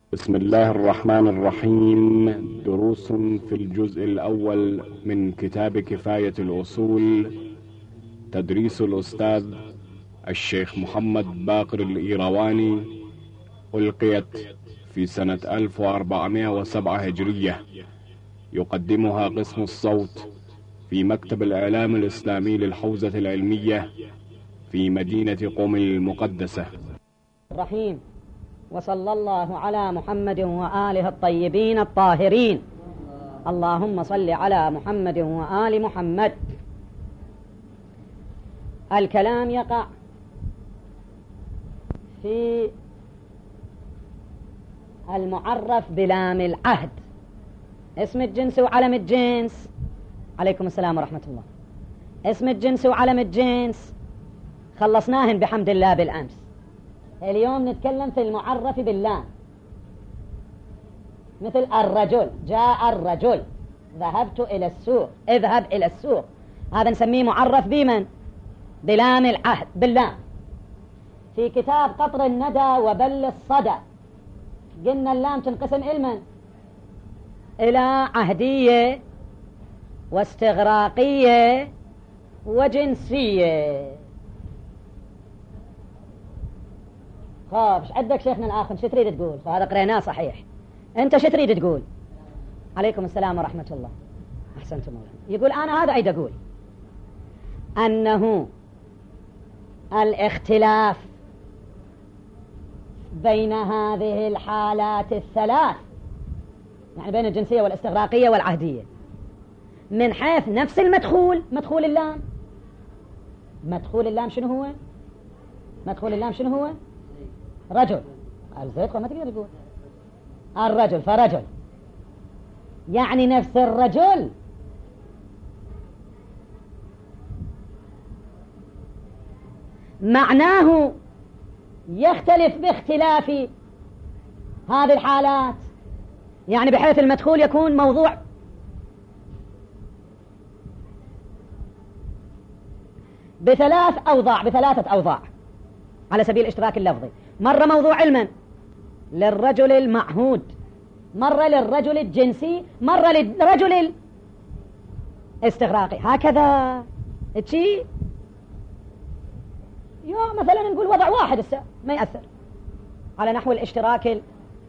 بسم الله الرحمن الرحيم. دروس في الجزء الأول من كتاب كفاية الأصول، تدريس الأستاذ الشيخ محمد باقر الإيرواني، ألقيت في سنة 1407 هجرية. يقدمها قسم الصوت في مكتب الإعلام الإسلامي للحوزة العلمية في مدينة قم المقدسة. الرحيم، وصلى الله على محمد وآله الطيبين الطاهرين. اللهم صل على محمد وآل محمد. الكلام يقع في المعرف بلام العهد، اسم الجنس وعلم الجنس. عليكم السلام ورحمة الله. اسم الجنس وعلم الجنس خلصناهن بحمد الله بالأمس. اليوم نتكلم في المعرف باللام، مثل الرجل، جاء الرجل، ذهبت إلى السوق، اذهب إلى السوق. هذا نسميه معرف بمن؟ بلام العهد، باللام. في كتاب قطر الندى وبل الصدى قلنا اللام تنقسم إلمن؟ إلى عهدية واستغراقية وجنسية. خاف ايش عندك شيخنا الآخر؟ شو تريد تقول؟ هذا قريناه صحيح. انت شو تريد تقول؟ عليكم السلام ورحمة الله. احسنتم مولانا. يقول انا هذا عيد اقول انه الاختلاف بين هذه الحالات الثلاث، يعني بين الجنسية والاستغراقية والعهدية، من حيث نفس المدخول. مدخول اللام، مدخول اللام شنو هو؟ مدخول اللام شنو هو؟ رجل. الزيت ما تقدر تقول الرجل، فرجل يعني نفس الرجل. معناه يختلف باختلاف هذه الحالات، يعني بحيث المدخول يكون موضوع بثلاثة أوضاع على سبيل الاشتراك اللفظي. مرة موضوع علما للرجل المعهود، مرة للرجل الجنسي، مرة للرجل الاستغراقي. هكذا تشي مثلا نقول وضع واحد ما يأثر على نحو الاشتراك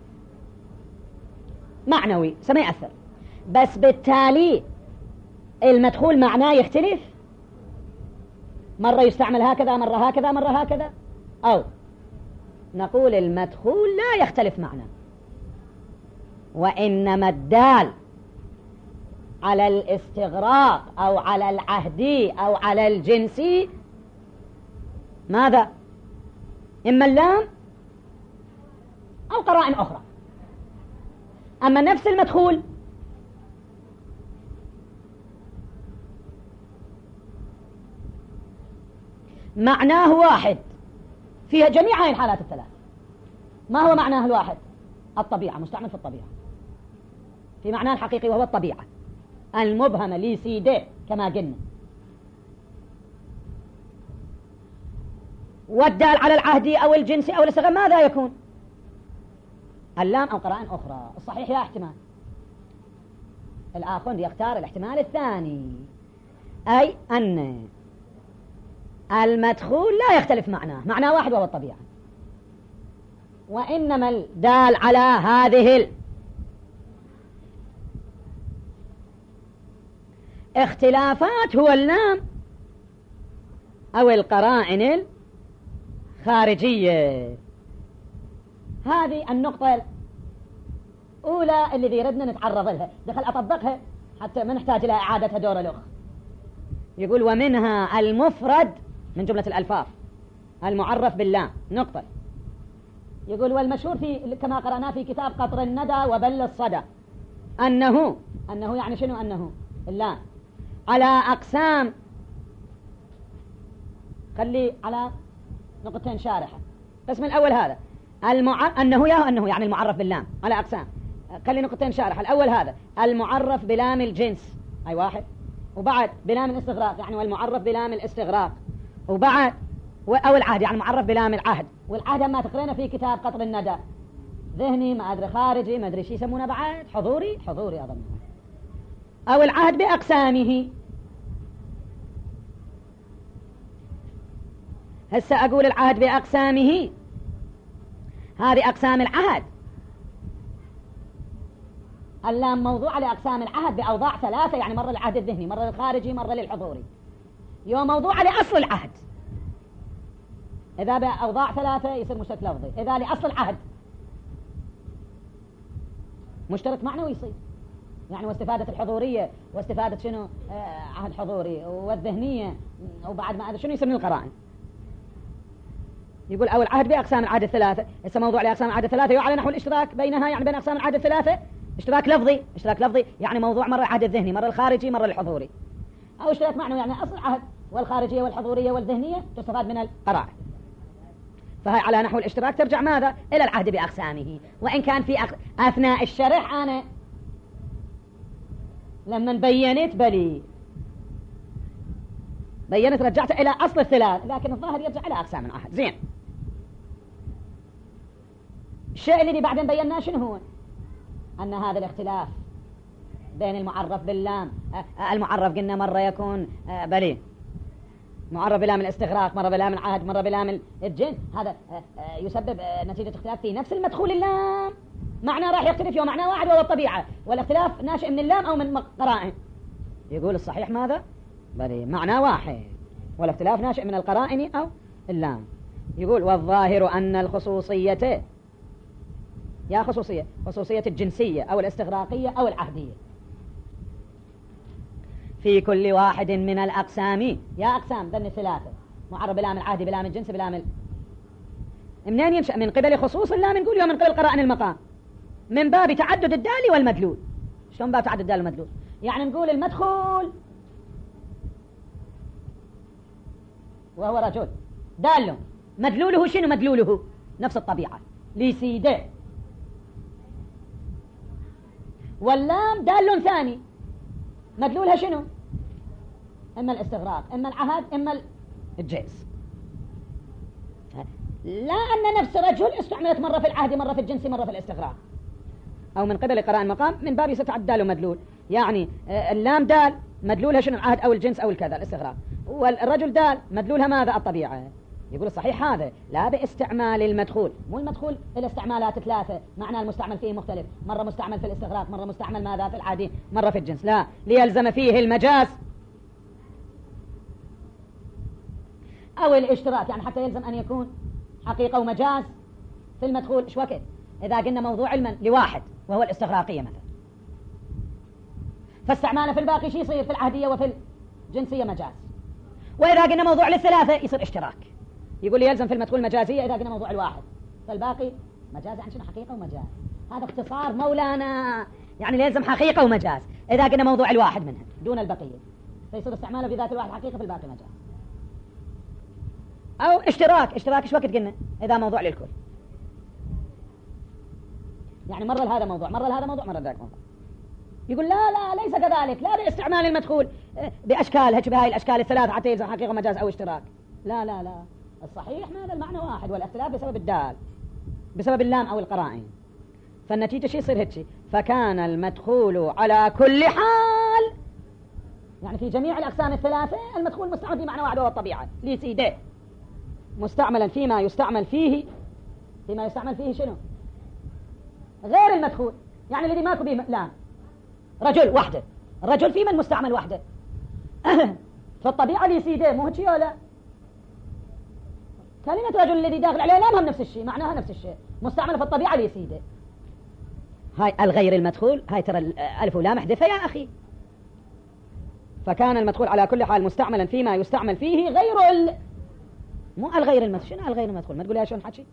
المعنوي، ما يأثر، بس بالتالي المدخول معناه يختلف. مرة يستعمل هكذا، مرة هكذا، مرة هكذا. أو نقول المدخول لا يختلف معنى، وإنما الدال على الاستغراق أو على العهدي أو على الجنسي ماذا؟ إما اللام أو قرائن أخرى. أما نفس المدخول معناه واحد فيها جميع هذه الحالات الثلاث. ما هو معناه الواحد؟ الطبيعة، مستعمل في الطبيعة، في معناه الحقيقي وهو الطبيعة المبهمة لسيده كما قلنا. والدال على العهدي أو الجنسي أو الاستغراق ماذا يكون؟ اللام أو قرائن أخرى. الصحيح لا احتمال. الآخر يختار الاحتمال الثاني، أي أن المدخول لا يختلف معناه واحد وهو الطبيعة، وإنما الدال على هذه الاختلافات هو اللام أو القرائن الخارجية. هذه النقطة الأولى اللي ردنا نتعرض لها. دخل أطبقها حتى ما نحتاج إلى إعادتها دور الأخ. يقول ومنها المفرد من جملة الألفاظ المعرف باللام نقطة. يقول والمشهور في كما قرأناه في كتاب قطر الندى وبل الصدى أنه يعني شنو؟ أنه اللام على أقسام، خلي على نقطتين شارحة. القسم الأول هذا أنه يعني المعرف باللام على أقسام. خلي نقطتين شارحة. الأول هذا المعرف بلام الجنس، أي واحد، وبعد بلام الاستغراق يعني والمعرف بلام الاستغراق، وبعد أو العهد يعني المعرف بلام العهد. والعهد ما تقرينا في كتاب قطر الندى ذهني ما أدري خارجي ما أدري شي يسمونه بعد حضوري أظن، أو العهد بأقسامه. هسه أقول العهد بأقسامه، هذه أقسام العهد. اللام موضوع لأقسام العهد بأوضاع ثلاثة، يعني مرة للعهد الذهني، مرة للخارجي، مرة للحضوري. يوم موضوع لأصل العهد، إذا بأوضاع ثلاثة يصير مشترك لفظي، إذا لأصل العهد مشترك معنوي يصير. يعني واستفادة الحضورية واستفادة شنو عهد حضوري والذهنية، وبعد ما أدري شنو يصير من القرائن. يقول أو العهد بأقسام العهد الثلاثة. هسه موضوع لأقسام العهد الثلاثة يعلى نحو الاشتراك بينها، يعني بين أقسام العهد الثلاثة اشتراك لفظي يعني موضوع مرة العهد الذهني، مرة الخارجي، مرة الحضوري. أو اشتراك معنوي يعني أصل العهد والخارجية والحضورية والذهنية تستفاد من القرائن. فهي على نحو الاشتراك ترجع ماذا؟ إلى العهد بأقسامه. وإن كان في أثناء الشرح أنا لما بينت بينت رجعت إلى أصل الثلاث، لكن الظاهر يرجع إلى أقسام العهد. زين، الشيء الذي بعدين بيناه شنو هو؟ أن هذا الاختلاف بين المعرف باللام، المعرف قلنا مرة يكون معرف بلام الاستغراق، مرة بلام العهد، مرة بلام الجن. هذا يسبب نتيجة اختلاف في نفس المدخول اللام، معنى راح يختلف يوم معنى واحد وهو الطبيعة، والاختلاف ناشئ من اللام أو من قرائن. يقول الصحيح ماذا؟ معنى واحد والاختلاف ناشئ من القرائن أو اللام. يقول والظاهر أن الخصوصية، يا خصوصية الجنسية أو الاستغراقية أو العهدية في كل واحد من الأقسام، يا أقسام ذن ثلاثة، معرب بلام العهد بلام الجنس بلام منين ينشأ؟ من قبل خصوص اللام نقول يوم من قبل قرائن المقام، من باب تعدد الدال والمدلول. شلون باب تعدد الدال والمدلول؟ يعني نقول المدخول وهو رجل دال، مدلوله شنو؟ مدلوله نفس الطبيعة لسيده، واللام دال ثاني مدلولها شنو؟ إما الاستغراق، إما العهد، إما الجنس. لا أن نفس رجل استعملت مرة في العهد، مرة في الجنس، مرة في الاستغراق، أو من قبل قراءة المقام من باب يستعد دال ومدلول. يعني اللام دال مدلولها شنو؟ العهد أو الجنس أو الكذا الاستغراق، والرجل دال مدلولها ماذا؟ الطبيعة. يقول الصحيح هذا لا باستعمال المدخول، مو المدخول الاستعمالات ثلاثة، معنى المستعمل فيه مختلف، مرة مستعمل في الاستغراق، مرة مستعمل ماذا؟ في العادي، مرة في الجنس. لا، ليلزم فيه المجاز أو الاشتراك، يعني حتى يلزم أن يكون حقيقة ومجاز في المدخول. إيش وقت؟ إذا قلنا موضوع علما لواحد وهو الاستغراقية مثلا، فاستعماله في الباقي شيء يصير في العهدية وفي الجنسية مجاز. وإذا قلنا موضوع للثلاثة يصير اشتراك. يقول لي يلزم في المدخول مجازية إذا قلنا موضوع الواحد، فالباقي مجاز. عن شنو؟ حقيقة ومجاز. هذا اختصار مولانا، يعني ليلزم حقيقة ومجاز إذا قلنا موضوع الواحد منها دون البقية، فيصير استعماله في ذات الواحد حقيقة، في الباقي مجاز. أو اشتراك إيش وقت قلنا؟ إذا موضوع للكل، يعني مرة لهذا موضوع، مرة لهذا موضوع، مرة لذاك موضوع. يقول لا ليس كذلك، لا باستعمال المدخول بأشكالها بهاي الأشكال الثلاثة حتى يلزم حقيقة ومجاز أو اشتراك. لا الصحيح ماذا؟ المعنى واحد، والاختلاف بسبب الدال، بسبب اللام أو القرائن. فالنتيجة شيء يصير هيك. فكان المدخول على كل حال، يعني في جميع الأقسام الثلاثة المدخول مستعمل في معنى واحد وهو الطبيعة لسيده، مستعملا فيما يستعمل فيه شنو؟ غير المدخول، يعني الذي ماكو به لام. رجل وحده، الرجل في من مستعمل وحده فالطبيعة لسيده، مو هيك ولا؟ كلمة رجل الذي داخل عليه لامهم نفس الشيء، معناها نفس الشيء، مستعملة في الطبيعة لسيده. هاي الغير المدخول، هاي ترى الألف ولام احذفها يا أخي. فكان المدخول على كل حال مستعملا فيما يستعمل فيه غير مو الغير المدخول. شنو الغير المدخول؟ ما تقول يا شلون حكي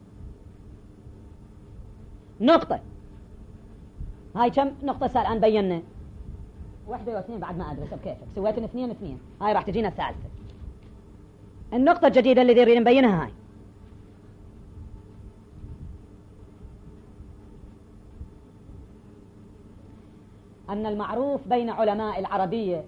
نقطة. هاي كم نقطة صار الآن بينا؟ 1 و2 بعد ما أدرس بكيفك، سويت 2 هاي راح تجينا الثالثة. النقطة الجديدة اللي نريد نبينها هاي أن المعروف بين علماء العربية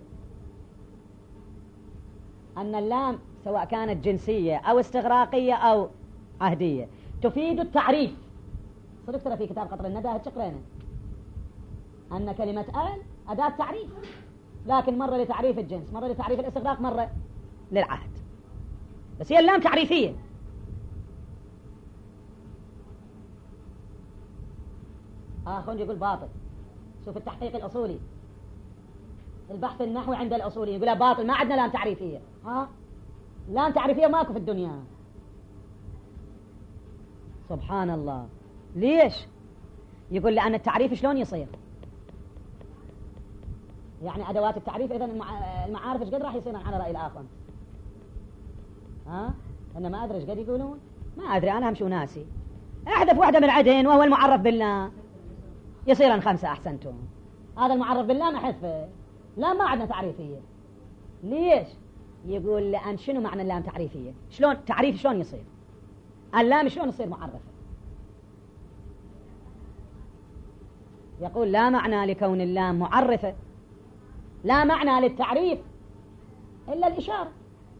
أن اللام سواء كانت جنسية أو استغراقية أو عهدية تفيد التعريف صدق ترى في كتاب قطر الندى هتقرينا أن كلمة ال أداة تعريف، لكن مرة لتعريف الجنس، مرة لتعريف الاستغراق، مرة للعهد، بس هي اللام تعريفية. آخر يقول باطل. شوف التحقيق الأصولي، البحث النحوي عند الأصولي يقول باطل، ما عندنا لام تعريفية. لام تعريفية ماكو في الدنيا. سبحان الله. ليش؟ يقول لأن التعريف شلون يصير؟ يعني أدوات التعريف، إذن المعارف ايش قد راح يصيرن على رأي الآخر؟ أنا ما أدري ايش قد يقولون، ما أدري، أنا همشي وناسي. احذف واحدة من عدن وهو المعرف بالله يصيرن 5 أحسنتم. هذا المعرف بالله نحذفه، لا ما عندنا تعريفية. ليش؟ يقول لأن شنو معنى اللام تعريفية؟ شلون تعريف شلون يصير؟ اللام شلون يصير معرفة؟ يقول لا معنى لكون اللام معرفة، لا معنى للتعريف إلا الإشارة،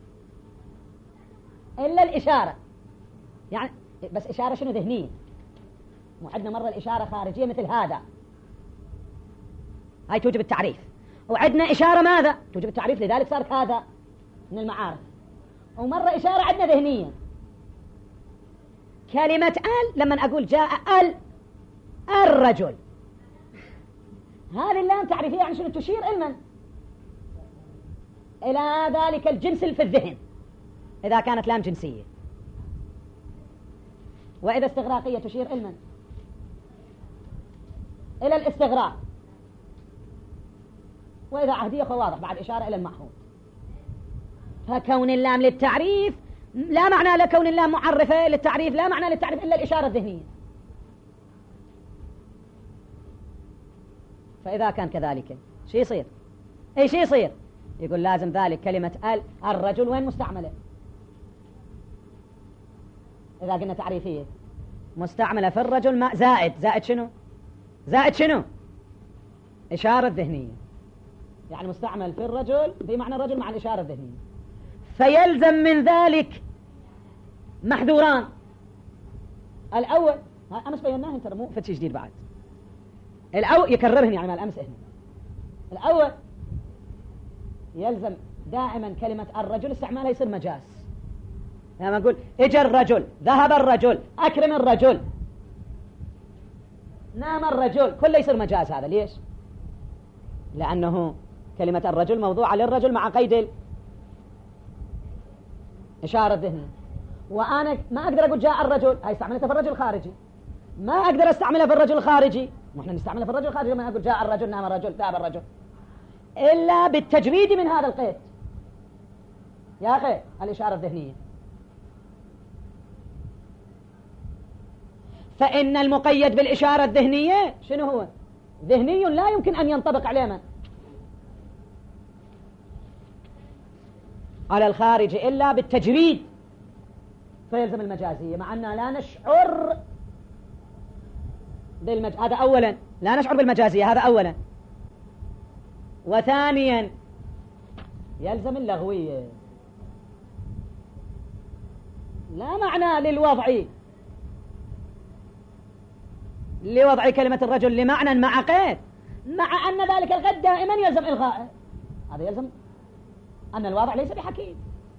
إلا الإشارة. يعني بس إشارة شنو؟ ذهنية. مو عندنا مرة الإشارة خارجية مثل هذا، هاي توجب التعريف، وعندنا إشارة ماذا؟ توجب التعريف، لذلك صارت هذا من المعارف. ومرة إشارة عندنا ذهنية. كلمة ال لما أقول جاء الرجل، هذه اللام تعريفية، يعني شنو؟ تشير إلى ذلك الجنس في الذهن إذا كانت لام جنسية. وإذا استغراقية تشير إلى الاستغراق. وإذا عهدية فواضح بعد إشارة إلى المحفوظ. فكون اللام للتعريف لا معنى لكون اللام معرفة للتعريف، لا معنى للتعريف إلا الإشارة الذهنية. فإذا كان كذلك شو يصير؟ أي شيء يصير؟ يقول لازم ذلك كلمة الرجل وين مستعملة؟ إذا قلنا تعريفية مستعملة في الرجل، ما زائد شنو؟ زائد شنو؟ إشارة ذهنية. يعني مستعمل في الرجل بمعنى الرجل مع الإشارة الذهنية. فيلزم من ذلك محذوران. الأول أمس بيناه، انت مو فتش جديد بعد. الأول يكررهن يعني مع الأمس هنا. الأول يلزم دائما كلمة الرجل استعمالها يصير مجاز. لما نقول اجى الرجل، ذهب الرجل، أكرم الرجل، نام الرجل، كله يصير مجاز. هذا ليش؟ لأنه كلمة الرجل موضوعة للرجل مع قيد إشارة ذهنية. وأنا ما أقدر أقول جاء الرجل، هاي استعملتها في الرجل الخارجي، ما أقدر أستعملها في الرجل الخارجي. وإحنا نستعملها في الرجل الخارجي لما أقول جاء الرجل، نام الرجل، ذهب الرجل، إلا بالتجريد من هذا القيد يا أخي، الإشارة الذهنية. فإن المقيد بالإشارة الذهنية شنو هو؟ ذهني لا يمكن أن ينطبق عليه على الخارج إلا بالتجريد، فيلزم المجازية، مع أننا لا نشعر هذا أولا، لا نشعر بالمجازية، هذا أولا. وثانيا يلزم اللغوية، لا معنى لوضع كلمة الرجل لمعنى مع قيد، مع أن ذلك القيد دائما يلزم إلغائه. هذا يلزم أن الوضع ليس بحكيم.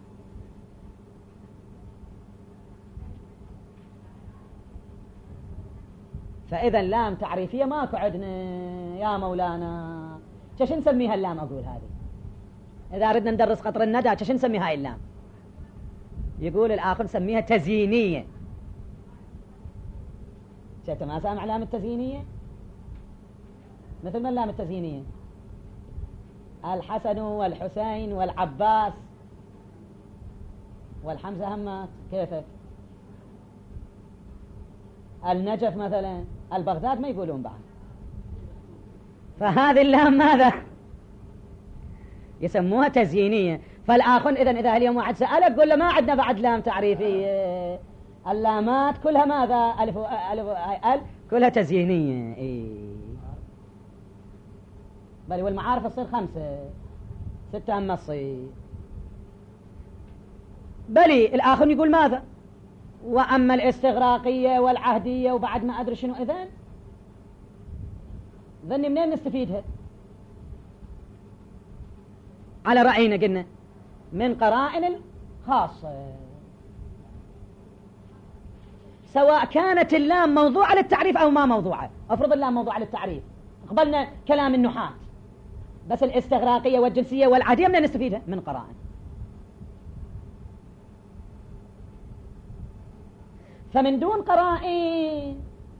فإذا لام تعريفية ماكو عندنا يا مولانا. شو نسميها اللام؟ أقول هذه إذا أردنا ندرس قطر الندى شو نسمي هاي اللام؟ يقول الآخر نسميها تزيينية. شفت ما سامع لام التزيينية؟ مثل ما اللام التزيينية الحسن والحسين والعباس والحمزة همات، كيفك؟ النجف مثلا، البغداد ما يقولون بعد. فهذه اللام ماذا؟ يسموها تزيينية. فالآخر إذا اليوم واحد سألك قول له ما عندنا بعد لام تعريفية، اللامات كلها ماذا؟ ألف كلها تزيينية. بل والمعارف تصير 5 6 هم تصير. بلي الآخر يقول ماذا؟ وأما الاستغراقية والعهدية وبعد ما أدري شنو إذن منين نستفيدها؟ على رأينا قلنا من قرائن خاصة، سواء كانت اللام موضوعة للتعريف أو ما موضوعة. أفرض اللام موضوعة للتعريف، قبلنا كلام النحاة، بس الاستغراقية والجنسية والعهدية منين نستفيدها؟ من قرائن. فمن دون قرائن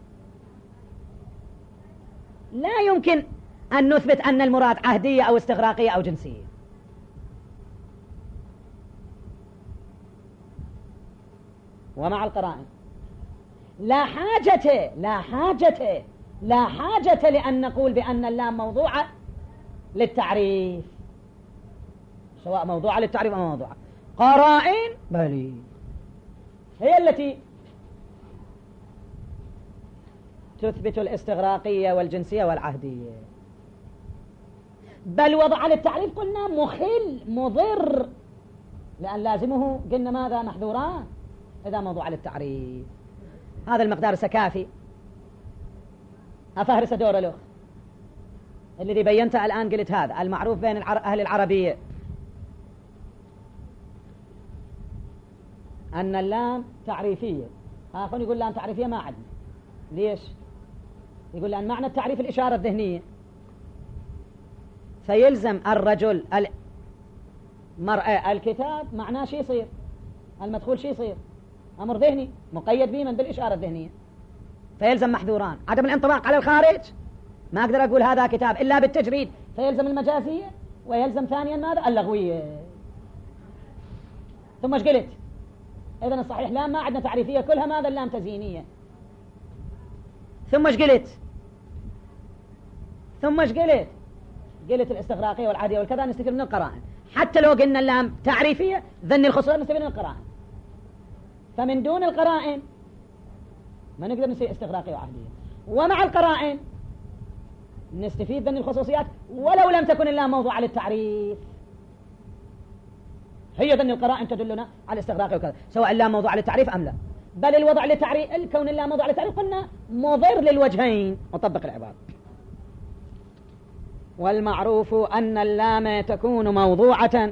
لا يمكن أن نثبت أن المراد عهدية أو استغراقية أو جنسية. ومع القرائن لا حاجة لأن نقول بأن اللام موضوعة للتعريف، سواء موضوعة للتعريف أو موضوعة. قرائن بلي هي التي تثبت الاستغراقية والجنسية والعهدية. بل وضع للتعريف قلنا مخل مضر، لأن لازمه قلنا ماذا؟ محذوران إذا موضوع للتعريف. هذا المقدار سكافي. أفهرس دور له الذي بينته الآن، قلت هذا المعروف بين أهل العربية أن اللام تعريفية. آخر يقول لام تعريفية ما عندنا. ليش؟ يقول لأن معنى التعريف الإشارة الذهنية، فيلزم الرجل المرأة الكتاب معناه شيء يصير، المدخول شيء يصير، أمر ذهني مقيد به من بالإشارة الذهنية، فيلزم محذوران: عدم الانطباق على الخارج، ما أقدر أقول هذا كتاب إلا بالتجريد، فيلزم المجازية، ويلزم ثانيا ماذا؟ اللغوية. ثم ايش قلت؟ إذن الصحيح لام ما عندنا تعريفية، كلها ماذا؟ اللام تزيينية. ثم ايش قلت؟ قلت الاستغراقية والعادية والكذا نستفيد من القرائن. حتى لو قلنا اللام تعريفية ذن الخصوصية نستفيد من القرائن. فمن دون القرائن ما نقدر نسوي استغراقية وعهدية، ومع القرائن نستفيد ذن الخصوصيات ولو لم تكن اللام موضوعة للتعريف. هي ذن القرائن تدلنا على الاستغراقية وكذا، سواء اللام موضوعة للتعريف أم لا. بل الوضع للتعريف، الكون اللام موضوعة للتعريف قلنا مضر للوجهين. وطبق العبارة: والمعروف أن اللام تكون موضوعة،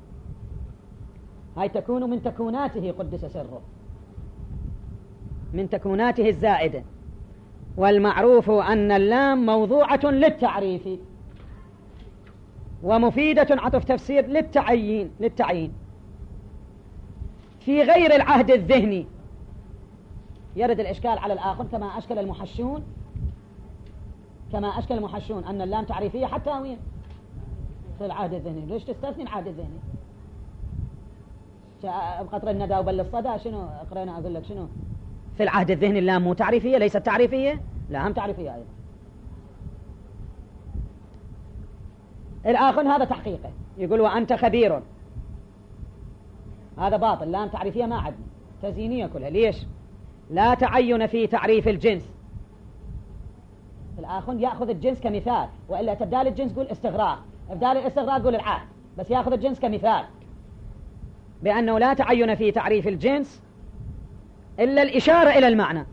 هاي تكون من تكوناته قدس سره، من تكوناته الزائدة. والمعروف أن اللام موضوعة للتعريف ومفيدة عطف تفسير للتعيين في غير العهد الذهني. يرد الإشكال على الآخر كما أشكل المحشون أن اللام تعريفية حتى وين في العهد الذهني. ليش تستثني العهد الذهني؟ بقطر الندى وبل الصدى شنو قرينا؟ أقول لك شنو في العهد الذهني اللام مو تعريفية، ليست تعريفية، لا هم تعريفية أيضا. الآخر هذا تحقيقه يقول وأنت خبير، هذا باطل، لام تعريفية ما عدنا، تزيينية كلها. ليش؟ لا تعين في تعريف الجنس. الآخر يأخذ الجنس كمثال، وإلا تبدال الجنس قول استغراق، ابدال الاستغراق قول العهد، بس يأخذ الجنس كمثال بأنه لا تعين في تعريف الجنس إلا الإشارة إلى المعنى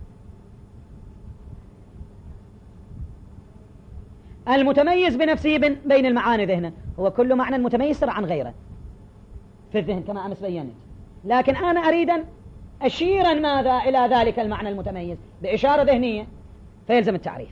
المتميز بنفسه بين المعاني ذهنا. هو كل معنى متميز عن غيره في الذهن كما أمس بينت، لكن أنا أريد أن أشيرا ماذا إلى ذلك المعنى المتميز بإشارة ذهنية، فيلزم التعريف.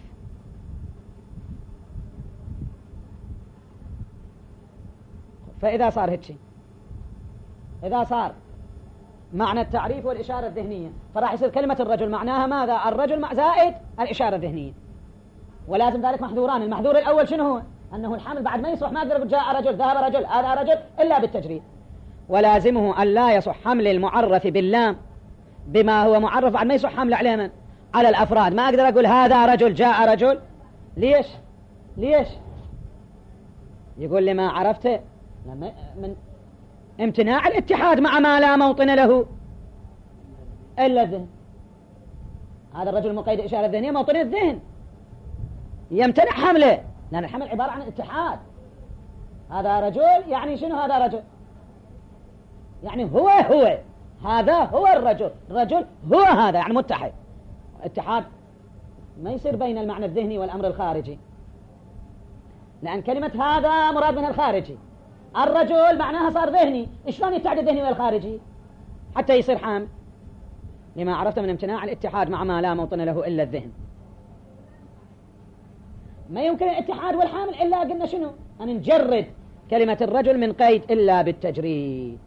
فإذا صار هيك شيء، إذا صار معنى التعريف والإشارة الذهنية، فراح يصير كلمة الرجل معناها ماذا؟ الرجل مع زائد الإشارة الذهنية، ولازم ذلك محذوران. المحذور الأول شنو هو؟ أنه الحمل بعد ما يصح، ما أقدر أقول جاء رجل ذهب رجل هذا رجل إلا بالتجريد. ولازمه أن لا يصح حمل المعرف باللام بما هو معرف بعد ما يصح حمل عليه على الأفراد. ما أقدر أقول هذا رجل جاء رجل. ليش؟ يقول لي ما عرفته من امتناع الاتحاد مع ما لا موطن له إلا الذهن. هذا الرجل مقيد إشارة ذهنية، موطن الذهن يمتنع حمله، لأن الحمل عبارة عن اتحاد. هذا رجل يعني شنو؟ هذا رجل يعني هو هذا هو الرجل، الرجل هو هذا، يعني متحد. اتحاد ما يصير بين المعنى الذهني والأمر الخارجي، لأن كلمة هذا مراد منها الخارجي، الرجل معناها صار ذهني. شلون يتعدى الذهني والخارجي حتى يصير حامل؟ لما عرفت من امتناع الاتحاد مع ما لا موطن له إلا الذهن. ما يمكن الاتحاد والحامل إلا قلنا شنو؟ أن نجرد كلمة الرجل من قيد إلا بالتجريد.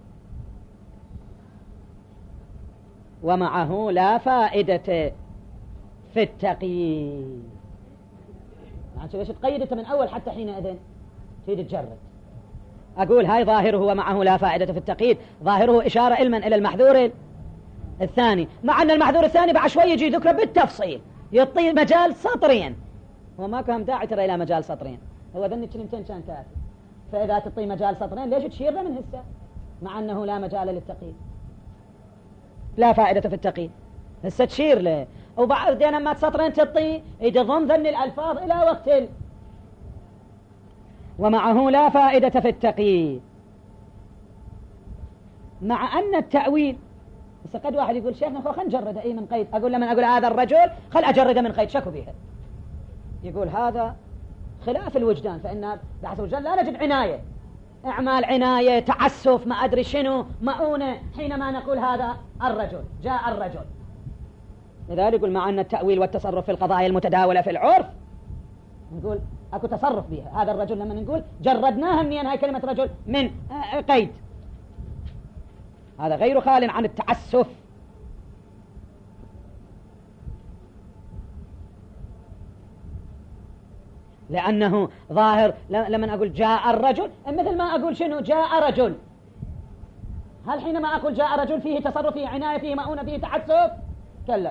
ومعه لا فائدة في التقييد. يعني ليش تقيدت من أول حتى حينئذ تريد تجرد؟ أقول هاي ظاهره ومعه لا فائدة في التقييد، ظاهره إشارة علما إلى المحذور الثاني، مع أن المحذور الثاني بعد شوي يجي ذكره بالتفصيل، يعطي مجال سطرين. هو ما كان داعي ترى إلى مجال سطرين، هو ذني كلمتين كان كافي. فإذا تعطي مجال سطرين ليش تشير له من هسه مع أنه لا مجال للتقييد؟ لا فائدة في التقييد هسه تشير له، وبعدين لما سطرين تعطي يضم ذني الألفاظ إلى وقت ومعه لا فائدة في التقييد. مع أن التأويل بس قد واحد يقول شيخنا خلينا نجرد أي من قيد، أقول لمن أقول هذا الرجل خل أجرده من قيد، شكو بها. يقول هذا خلاف الوجدان، فإن بحث الوجدان لا نجد عناية، إعمال عناية، تعسف، ما أدري شنو، مؤونة حينما نقول هذا الرجل، جاء الرجل. لذلك يقول مع أن التأويل والتصرف في القضايا المتداولة في العرف نقول أكو تصرف بها. هذا الرجل لما نقول جردناها منين هاي كلمة رجل من قيد، هذا غير خال عن التعسف. لأنه ظاهر لما أقول جاء الرجل مثل ما أقول شنو جاء رجل، هل حينما أقول جاء رجل فيه تصرف، فيه عناية، فيه مؤونة، فيه تعسف؟ كلا.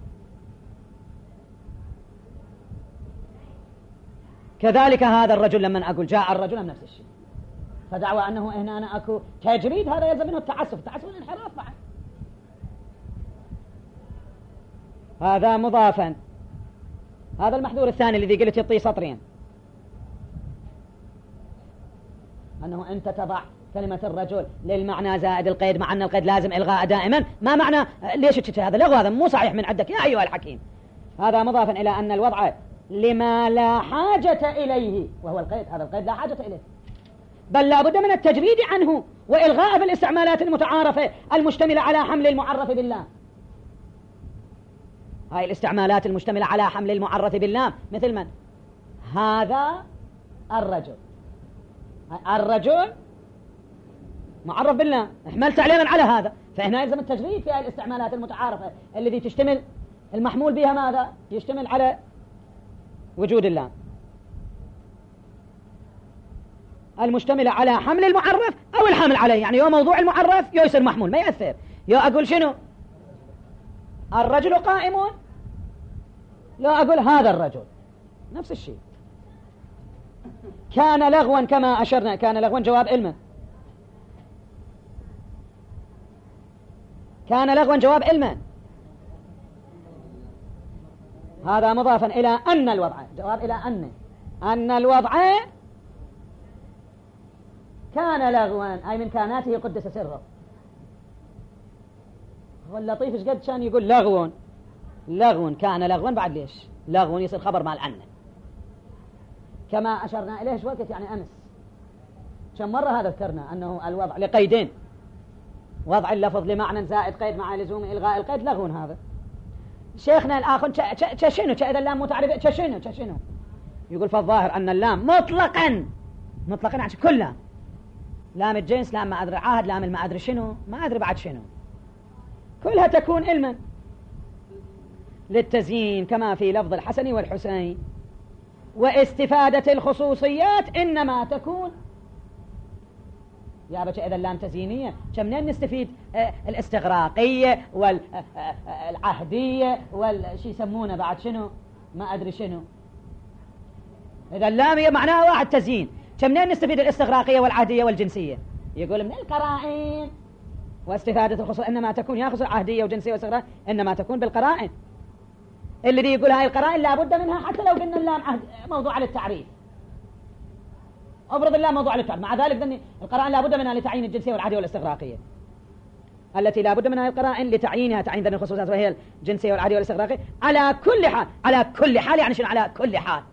كذلك هذا الرجل لما أقول جاء الرجل نفس الشيء. فدعوى أنه هنا أنا أكو تجريد هذا يلزم منه التعسف، التعسف والانحراف بعد. هذا مضافا. هذا المحذور الثاني الذي قلت يعطيه سطرين، أنه أنت تضع كلمة الرجل للمعنى زائد القيد، مع أن القيد لازم إلغاء دائما. ما معنى ليش هذا لغو؟ هذا مو صحيح من عندك يا أيها الحكيم. هذا مضافا إلى أن الوضع لما لا حاجة إليه، وهو القيد. هذا القيد لا حاجة إليه، بل لا بد من التجريد عنه وإلغاء في الاستعمالات المتعارفة المشتملة على حمل المعرف بالله. هاي الاستعمالات المشتملة على حمل المعرف بالله مثل من؟ هذا الرجل، الرجل معرف بالله، احمل تعليما على هذا، فهنا يلزم التجريد في هاي الاستعمالات المتعارفة الذي تشتمل المحمول بها ماذا؟ يشتمل على وجود الله، المشتملة على حمل المعرف أو الحمل عليه. يعني يو موضوع المعرف يو يصير محمول، ما يأثر. يو أقول شنو الرجل قائم، لا أقول هذا الرجل، نفس الشيء. كان لغوا كما أشرنا، كان لغوا جواب علما، كان لغوا جواب علما. هذا مضافا إلى أن الوضع، جواب إلى أن الوضع كان لغوا، أي من كاناته قدس سره. واللطيف ايش قد كان يقول لغو كان لغوا، بعد ليش لغو يصير خبر مال عنه، كما أشرنا إليه وقت يعني أمس. كم مرة هذا ذكرنا أنه الوضع لقيدين، وضع اللفظ لمعنى زائد قيد مع لزوم إلغاء القيد لغو. هذا شيخنا الآخر تشنو إذا اللام متعرفة تشنو يقول فالظاهر أن اللام مطلقا عن كلها، لام الجنس، لام ما أدري عهد، لام ما أدري شنو، ما أدري بعد شنو، كلها تكون علما للتزيين كما في لفظ الحسن والحسين. واستفادة الخصوصيات إنما تكون يا باشا إذا اللام تزيينية، منين نستفيد الاستغراقية والعهدية والشي يسمونه بعد شنو ما أدري شنو. إذا اللام هي معناها واحد تزيين، منين نستفيد الاستغراقية والعهدية والجنسية؟ يقول من القرائن. واستفادة الخصوص إنما تكون يأخذ العهدية وجنسية واستغراقية إنما تكون بالقرائن. الذي يقول هاي القرائن لا بد منها، حتى لو قلنا اللام موضوع للتعريف، أفرض اللام موضوع للتعريف، مع ذلك ذني القرائن لا بد منها لتعيين الجنسية والعهدية والاستغراقية. التي لا بد منها القرائن لتعيينها تعيين ذوي الخصوصيات وهي الجنسية والعادية والاستغراقية على كل حال. على كل حال يعني شنو على كل حال؟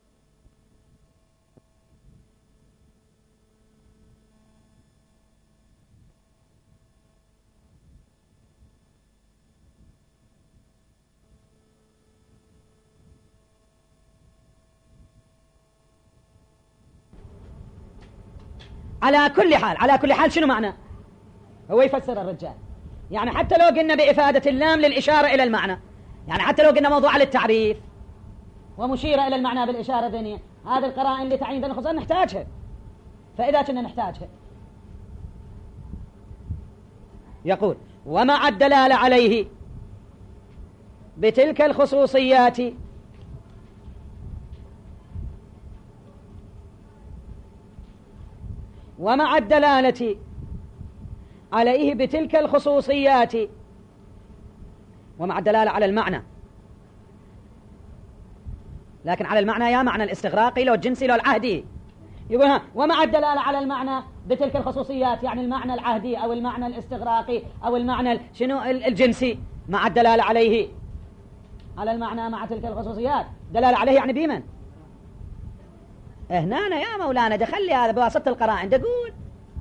على كل حال. على كل حال شنو معنى؟ هو يفسر الرجال يعني حتى لو قلنا بإفادة اللام للإشارة إلى المعنى، يعني حتى لو قلنا موضوع للتعريف ومشيرة إلى المعنى بالإشارة ذنية، هذه القرائن لتعيين ذني الخصوصيات نحتاجها. فإذا كنا نحتاجها يقول ومع الدلالة عليه بتلك الخصوصيات ومع الدلالة عليه بتلك الخصوصيات ومع الدلالة على المعنى، لكن على المعنى يا معنى الاستغراقي لو الجنسي لو العهدي. يقول ها ومع الدلالة على المعنى بتلك الخصوصيات يعني المعنى العهدي أو المعنى الاستغراقي أو المعنى شنو الجنسي، مع الدلالة عليه على المعنى مع تلك الخصوصيات. دلالة عليه يعني بمن؟ هنا يا مولانا دخل لي هذا بواسطة القرائن تقول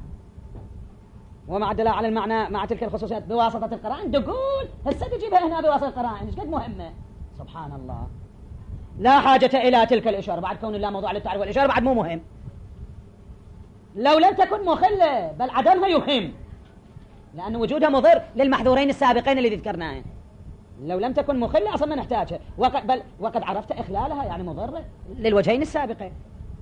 ومع الدلالة على المعنى مع تلك الخصوصيات بواسطة القرائن تقول هسه تجيبها هنا بواسطة القرائن ايش قد مهمة. سبحان الله لا حاجة إلى تلك الإشارة بعد كون الله موضوع للتعريف والإشارة بعد مو مهم. لو لم تكن مخلة بل عدمها يهم لأن وجودها مضر للمحذورين السابقين اللي ذكرناهم. لو لم تكن مخلة أصلا ما نحتاجها وقد عرفت إخلالها يعني مضرة للوجهين السابقين.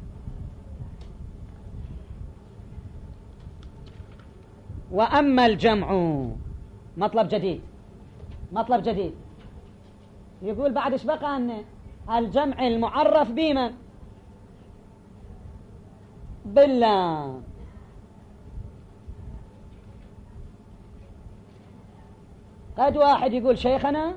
وأما الجمع مطلب جديد يقول بعد ايش بقى أن الجمع المعرف بمن؟ بالله. قد واحد يقول شيخنا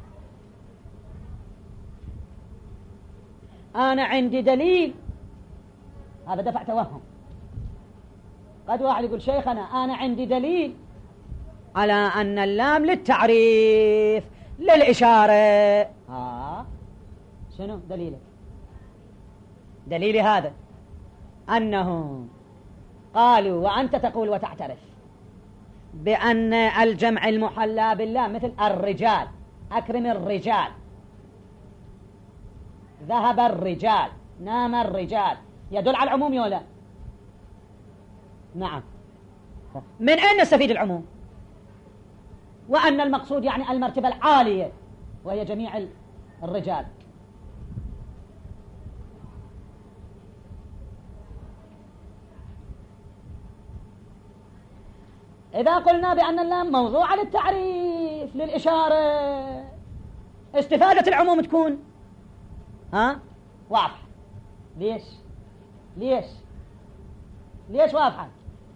أنا عندي دليل، هذا دفع توهم. قد واحد يقول شيخنا أنا عندي دليل على أن اللام للتعريف للإشارة. شنو دليلك؟ دليلي هذا أنه قالوا وأنت تقول وتعترف بأن الجمع المحلى بالله مثل الرجال، أكرم الرجال، ذهب الرجال، نام الرجال، يدل على العموم ولا؟ نعم. من أين نستفيد العموم؟ وأن المقصود يعني المرتبة العالية وهي جميع الرجال. إذا قلنا بأن اللام موضوع للتعريف للإشارة استفادة العموم تكون واضحة. ليش واضحة؟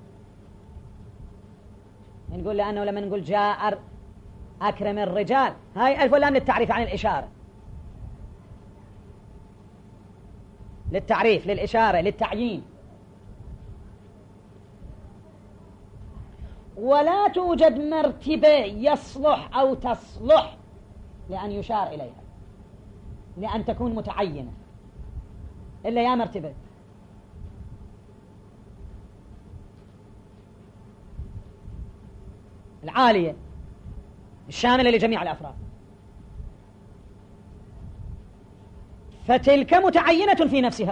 نقول لأنه لما نقول جاء أكرم الرجال هاي ألف واللام للتعريف عن الإشارة، للتعريف للإشارة للتعيين، ولا توجد مرتبة يصلح أو تصلح لأن يشار إليها لأن تكون متعينة إلا يا مرتبة العالية الشاملة لجميع الأفراد، فتلك متعينة في نفسها.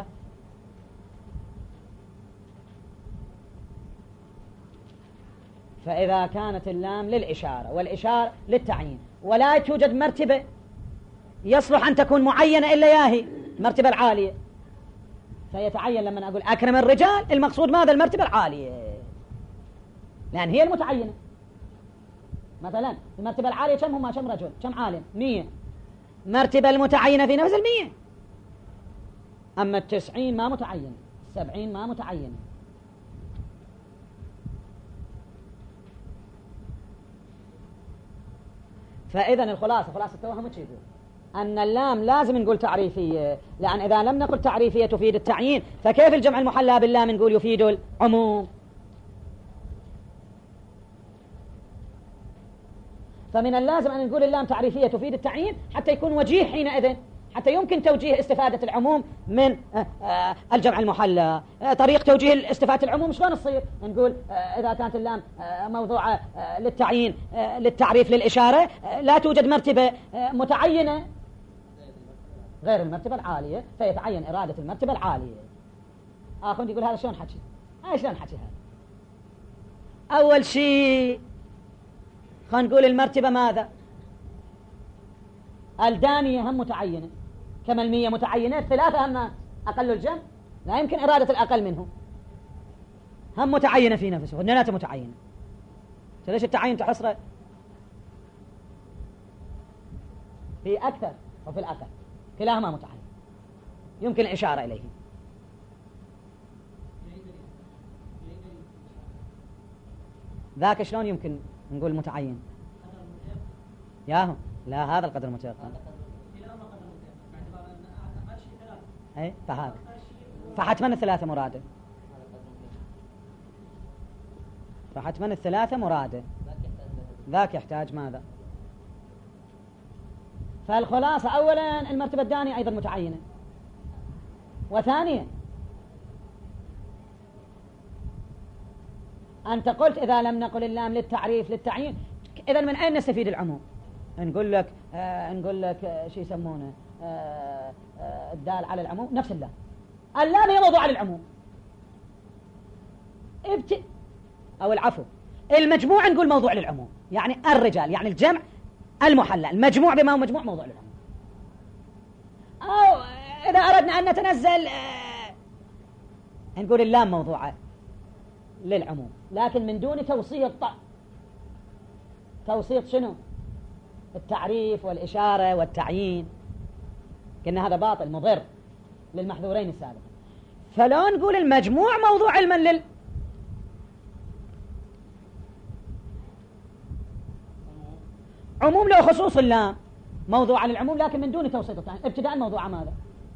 فإذا كانت اللام للإشارة والإشارة للتعيين ولا توجد مرتبة يصلح أن تكون معينة إلا ياهي مرتبة العالية، فيتعين لما أقول أكرم الرجال المقصود ماذا؟ المرتبة العالية لأن هي المتعينة. مثلا المرتبة العالية كم هما؟ كم رجل؟ كم عالم؟ 100. مرتبة المتعينة في نفس 100. أما 90 ما متعينة، 70 ما متعينة. فإذا خلاصة التوهم يقول أن اللام لازم نقول تعريفية، لأن إذا لم نقل تعريفية تفيد التعيين فكيف الجمع المحلى باللام نقول يفيد العموم؟ فمن اللازم أن نقول اللام تعريفية تفيد التعيين حتى يكون وجيه حينئذ، حتى يمكن توجيه استفادة العموم من الجمع المحلى. طريق توجيه استفادة العموم شلون تصير؟ نقول إذا كانت اللام موضوعة للتعيين للتعريف للإشارة لا توجد مرتبة متعينة غير المرتبة العالية فيتعين إرادة المرتبة العالية. آخر يقول هذا شلون حكي؟ شلون حكي هذا؟ أول شيء خلينا نقول المرتبة ماذا؟ الدانية هم متعينة كما 100 متعينة، 3 هم أقل الجمع لا يمكن إرادة الأقل منهم، هم متعينة في نفسه والنينات متعينة. ليش التعين تحصره في أكثر وفي الأقل؟ كلاهما متعين يمكن الإشارة إليه. ذاك شلون يمكن نقول متعين؟ ياهو لا هذا القدر متيقن. اي فهذا فحتما الثلاثة مرادة، فحتما الثلاثة مرادة. ذاك يحتاج ماذا؟ فالخلاصة أولا المرتبة الثانية أيضا متعينة، وثانيا أنت قلت إذا لم نقل اللام للتعريف للتعيين، إذا من أين نستفيد العموم؟ نقول لك شو يسمونه الدال على العموم نفس اللام. اللام هي موضوع على العموم أو العفو المجموع نقول موضوع للعموم، يعني الرجال يعني الجمع المحلى المجموع بما هو مجموع موضوع للعموم. أو إذا أردنا أن نتنزل نقول اللام موضوعة للعموم لكن من دون توسيط. توسيط شنو؟ التعريف والإشارة والتعيين، كأن هذا باطل مضر للمحذورين السابقين. فلو نقول المجموع موضوع علما عموم له خصوص اللام موضوع على العموم لكن من دون توسيط التعيين. ابتداء موضوع ماذا؟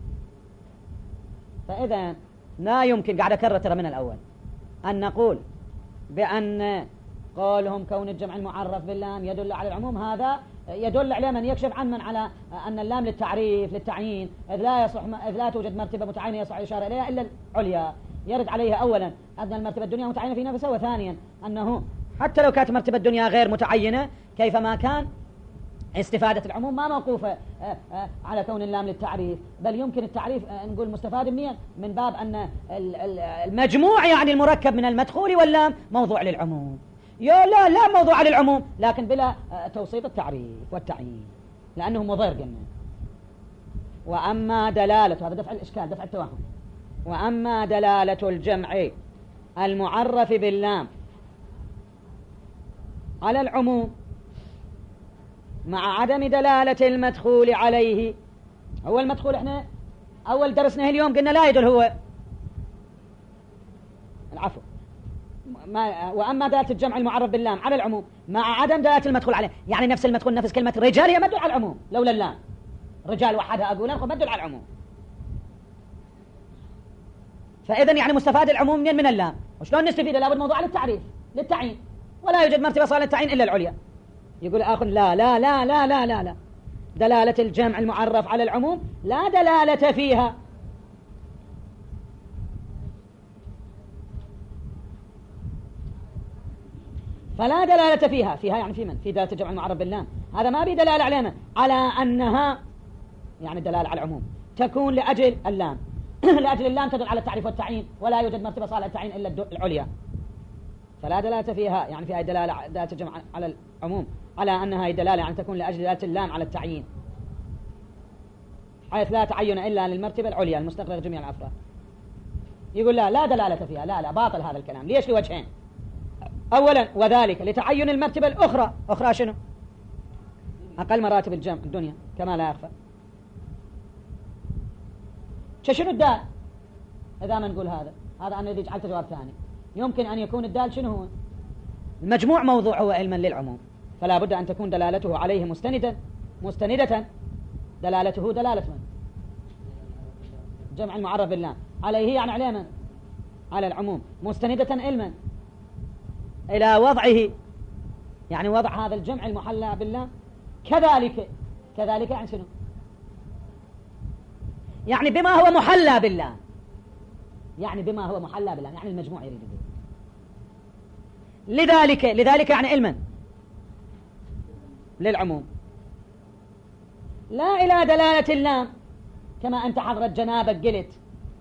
فإذا لا يمكن قاعد أكرر ترى من الأول أن نقول بأن قولهم كون الجمع المعرف باللام يدل على العموم، هذا يدل على من يكشف عن من على أن اللام للتعريف للتعيين، إذ لا توجد مرتبة متعينة يصح الإشارة إليها إلا العليا. يرد عليها أولا أن المرتبة الدنيا متعينة في نفسها، وثانيا أنه حتى لو كانت مرتبة الدنيا غير متعينة كيفما كان استفادة العموم ما موقوفة على كون اللام للتعريف، بل يمكن التعريف نقول مستفاد من باب أن المجموع يعني المركب من المدخول واللام موضوع للعموم. لا موضوع للعموم لكن بلا توسيط التعريف والتعيين لأنه مضر قلنا. وأما دلالة، هذا دفع الإشكال دفع التوهم، وأما دلالة الجمع المعرف باللام على العموم مع عدم دلالة المدخول عليه. هو المدخول احنا أول درسناه اليوم قلنا لا يدل هو العفو. وأما دلالة الجمع المعرف باللام على العموم مع عدم دلالة المدخول عليه، يعني نفس المدخول نفس كلمة رجال هي مدل على العموم لولا اللام. رجال وحدها أقول لكم مدل على العموم. فإذا يعني مستفاد العموم من اللام. وشلون نستفيد؟ لابد موضوع للتعريف للتعيين، ولا يوجد مرتبة صالة التعيين إلا العليا. يقول آخر لا لا لا لا لا لا لا دلالة الجمع المعرف على العموم لا دلالة فيها. فلا دلالة فيها يعني في من؟ في دلالة الجمع المعرف باللام، هذا ما بي دلالة علينا على أنها يعني دلالة على العموم تكون لأجل اللام. لأجل اللام تدل على التعريف والتعيين، ولا يوجد مرتبة صالة التعيين إلا العليا. فلا دلالة فيها يعني فيها دلالة الجمع على العموم على أنها دلالة يعني تكون لأجل دلالة اللام على التعيين، حيث لا تعين إلا للمرتبة العليا المستقرة جميع الأفراد. يقول لا دلالة فيها، لا باطل هذا الكلام. ليش؟ لوجهين. أولا وذلك لتعين المرتبة الأخرى. أخرى شنو؟ أقل مراتب الجمع الدنيا كما لا يخفى. شنو الدال؟ إذا ما نقول هذا أنا الذي جعلت جواب ثاني. يمكن أن يكون الدال شنو هو؟ المجموع موضوع هو علما للعموم، فلا بد أن تكون دلالته عليه مستندة. دلالته دلالة من؟ جمع المعرف باللام عليه يعني عليه من؟ على العموم، مستندة علما إلى وضعه يعني وضع هذا الجمع المحلى باللام كذلك يعني شنو؟ يعني بما هو محلى باللام، يعني بما هو محلى باللام، يعني المجموع يريد به. لذلك يعني علما للعموم، لا إلى دلالة اللام كما أنت حضرة جنابك قلت،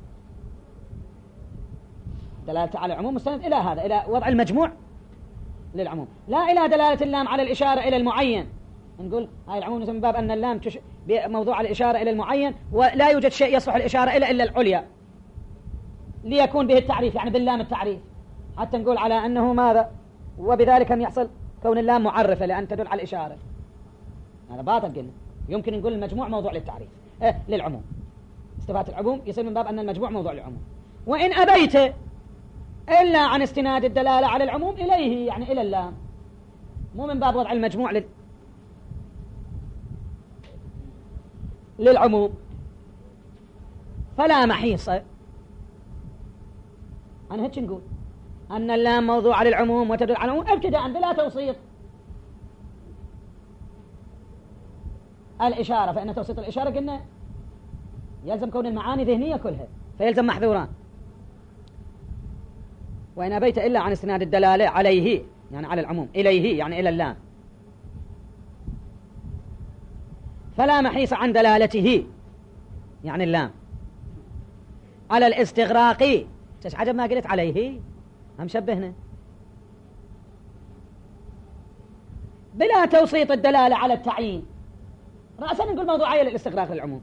دلالة على العموم مستند إلى هذا، إلى وضع المجموع للعموم، لا إلى دلالة اللام على الإشارة إلى المعين. نقول هاي العموم من باب أن اللام موضوع الإشارة إلى المعين، ولا يوجد شيء يصلح الإشارة إلا العليا ليكون به التعريف، يعني باللام التعريف، حتى نقول على أنه ماذا، وبذلك أن يحصل كون اللام معرفة لأن تدل على الإشارة. هذا باطل قلنا، يمكن نقول المجموع موضوع للتعريف للعموم، استفادة العموم يصير من باب أن المجموع موضوع للعموم. وإن أبيت إلا عن استناد الدلالة على العموم إليه، يعني إلى اللام، مو من باب وضع المجموع للعموم، فلا محيص. أنا هيك نقول أن اللام موضوع للعموم وتدل على العموم ابتداء بلا توسيط الإشارة، فإن توسيط الإشارة قلنا يلزم كون المعاني ذهنية كلها، فيلزم محذوران. وإن أبيت إلا عن استناد الدلالة عليه يعني على العموم، إليه يعني إلى اللام، فلا محيص عن دلالته يعني اللام على الاستغراق. عجب ما قلت عليه، هم شبهنا بلا توسيط الدلالة على التعيين، رأسا نقول موضوعية للاستغراق للعموم،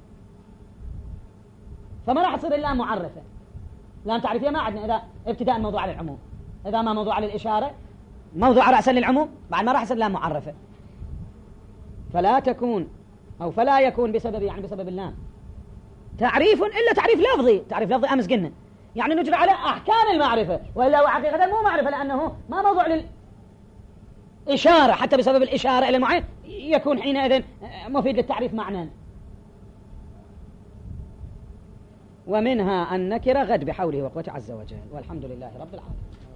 فما راح تصير اللام معرفة، لام تعريفية ما عندنا إذا ابتداء موضوع على العموم، إذا ما موضوع للإشارة موضوع رأسا للعموم، بعد ما راح يصير لام معرفة، فلا يكون بسبب يعني بسبب اللام تعريف إلا تعريف لفظي. تعريف لفظي أمس قلنا يعني نجري على أحكام المعرفة، وإلا هو حقيقة مو معرفة، لأنه ما موضوع للإشارة، حتى بسبب الإشارة إلى المعين يكون حينئذ مفيد للتعريف معنى. ومنها النكرة غد بحوله وقوته عز وجل، والحمد لله رب العالمين.